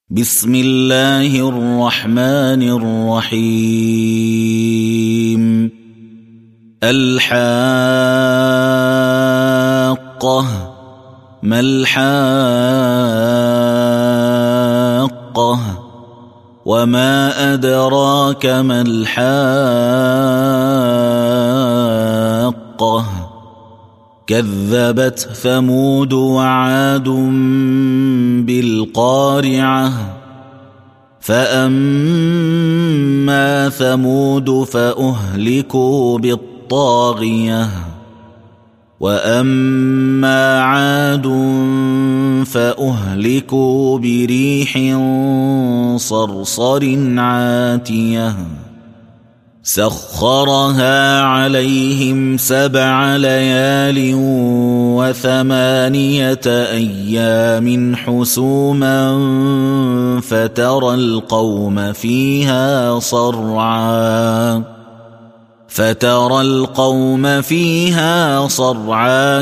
بسم الله الرحمن الرحيم. الحاقة ما الحاقة وما أدراك ما الحاقة كذبت ثمود وعاد بالقارعة فأما ثمود فأهلكوا بالطاغية وأما عاد فأهلكوا بريح صرصر عاتية سخرها عليهم 7 ليال و8 أيام حسوما فترى القوم فيها صرعى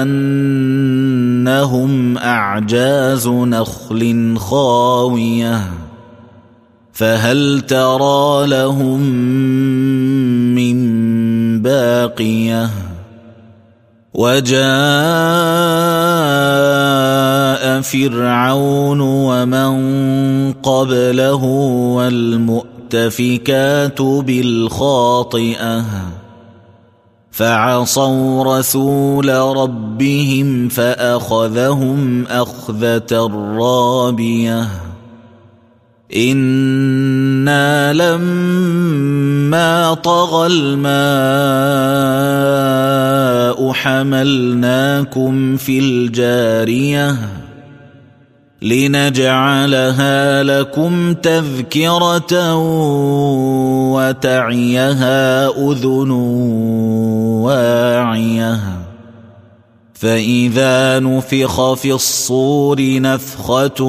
كأنهم أعجاز نخل خاوية فهل ترى لهم من باقية وجاء فرعون ومن قبله والمؤتفكات بالخاطئة فعصوا رسول ربهم فأخذهم أخذة رابية إنا لما طغى الماء حملناكم في الجارية لنجعلها لكم تذكرة وتعيها أذن واعية فإذا نفخ في الصور نفخة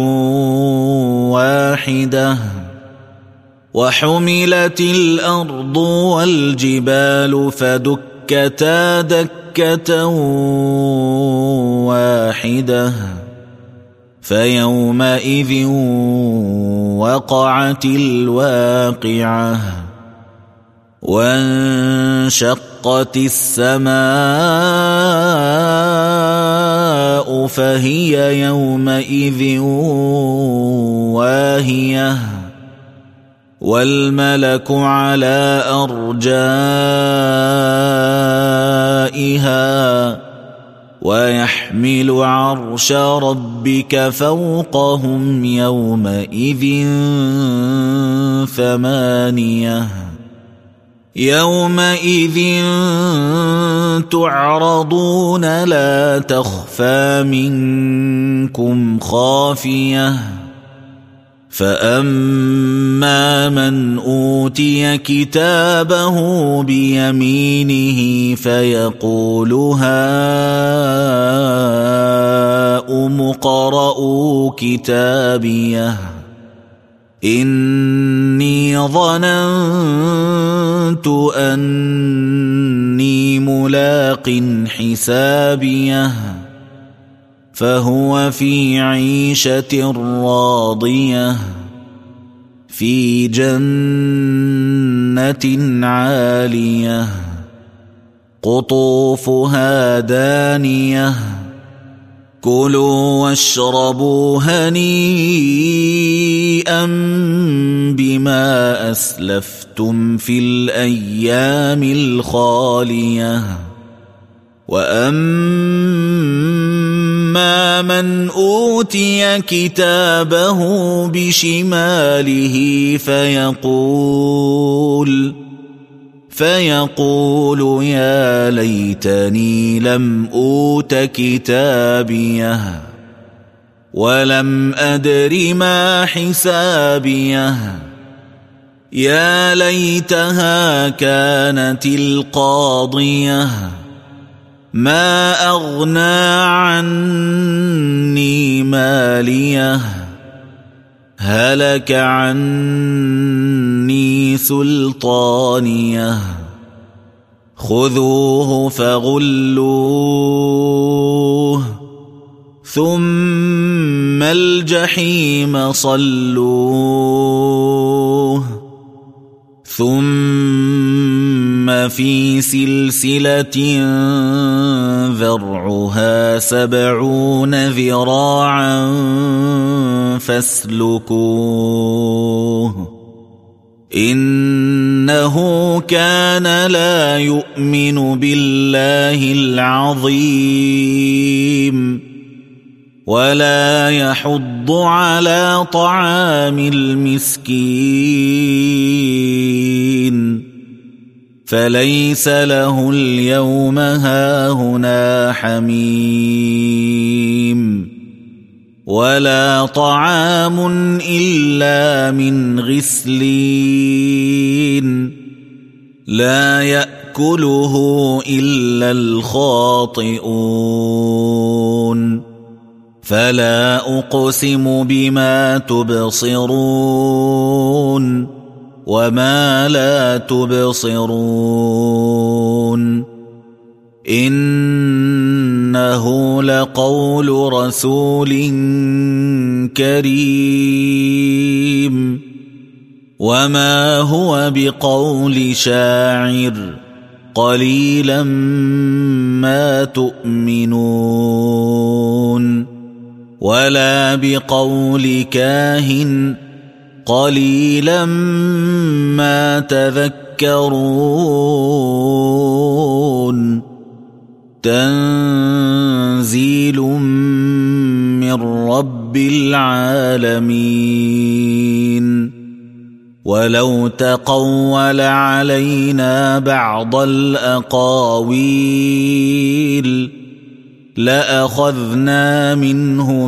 واحدة وحملت الأرض والجبال فدكتا دكة واحدة فيومئذ وقعت الواقعة وانشقت السماء فهي يومئذ واهية والملك على أرجائها ويحمل عرش ربك فوقهم يومئذ 8 يومئذ تعرضون لا تخفى منكم خافية فأما من أوتي كتابه بيمينه فيقول هاؤم اقرءوا كتابيه إني ظننت أني ملاق حسابيه فهو في عيشة راضية في جنة عالية قطوفها دانية كلوا واشربوا هنيئا بما أسلفتم في الأيام الخالية وأما من أوتي كتابه بشماله فيقول يا ليتني لم أوت كتابيه ولم أدر ما حسابيه يا ليتها كانت القاضية ما أغنى عني ماليه هلك عني سلطانيه الجحيم صلوه ثم في سلسلة ذرعها 70 ذراعا فاسلكوه إنه كان لا يؤمن بالله العظيم ولا يحض على طعام المسكين فليس له اليوم هاهنا حميم ولا طعام إلا من غسلين لا يأكله إلا الخاطئون فلا أقسم بما تبصرون وما لا تبصرون إنه لقول رسول كريم وما هو بقول شاعر قليلا ما تؤمنون ولا بقول كاهن قليلا ما تذكرون تنزيل من رب العالمين ولو تقول علينا بعض الأقاويل لأخذنا منه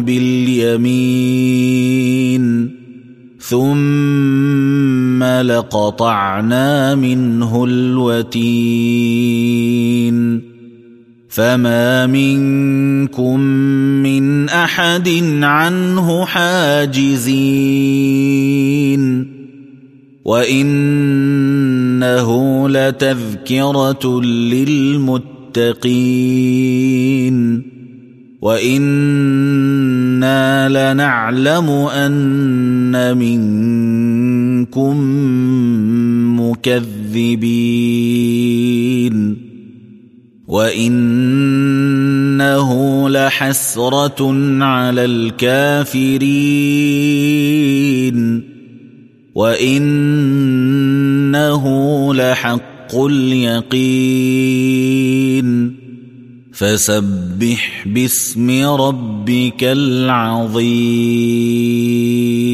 باليمين ثم لقطعنا منه الوتين فما منكم من أحد عنه حاجزين وإنه لتذكرة للمتقين وإنا لنعلم أن منكم مكذبين وإنه لحسرة على الكافرين وإنه لحق اليقين فسبح باسم ربك العظيم.